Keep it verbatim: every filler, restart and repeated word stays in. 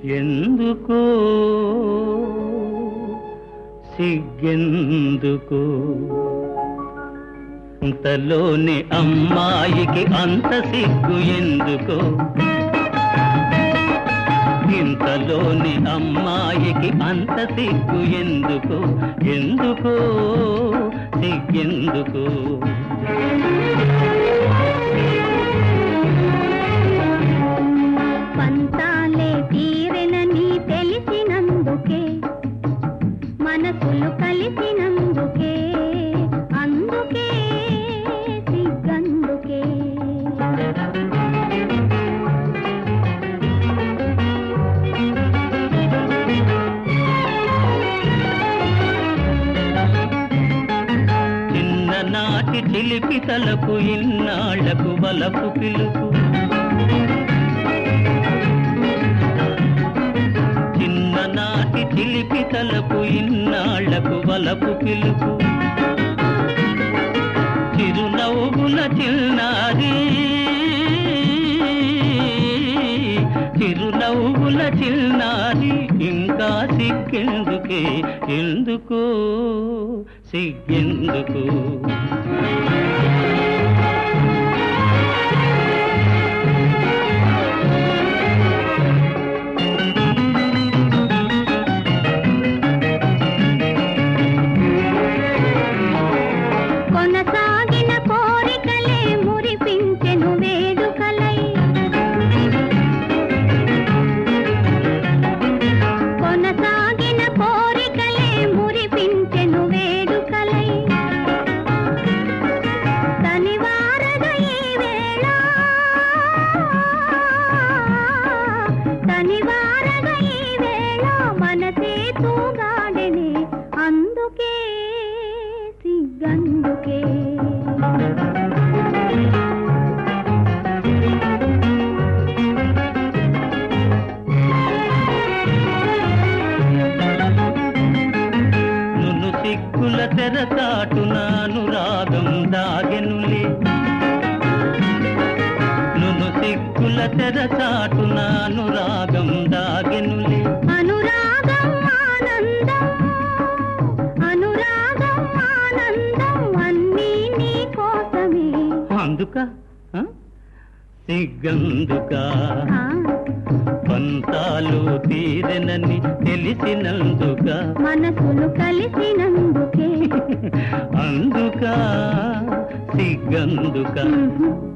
ఎందుకో సిగ్గెందుకో అంతలోని అమ్మాయికి అంత సిగ్గు ఎందుకో ఇంతలోని అమ్మాయికి అంత సిగ్గు ఎందుకో ఎందుకో సిగ్గెందుకో పంతాలే తీరెనని తెలిసినందుకే మనసులు కలిసినందుకే అందుకే సిగ్గందుకే చిన్ననాటి చిలిపి తలకు ఇన్నాళ్లకు వలపు పిలుపు చిన్ననాటి చిలిపి తలకు ఇన్నాళ్లకు వలపు పిలుపు చిరునవ్వుల చిన్నారి చిరునవ్వుల చిన్నారి ఇంకా సిగ్గెందుకే ఎందుకో సిగ్గెందుకు కొనసాగిన కోరికలే మురిపించెను వేడుకలై కొనసాగిన కోరికలే మురిపించెను వేడుకలై తనివారగ ఈ వేళ తనివారగ ఈ వేళ మనసే తూగాడెనే అందుకే సిగ్గందుకే నును సిగ్గుల తెరచాటున అనురాగం దాగెనులే నును సిగ్గుల తెరచాటున అనురాగం దాగెనులే అనురాగం ఆనందం అనురాగం ఆనందం అన్నీ నీ కోసమే అందుక ఆ? సిగ్గందుక ఆ, పంతాలు తీరెనని తెలిసినందుక మనసులు కలిసినందుకే అందుక సిగ్గందుక మ్మ్.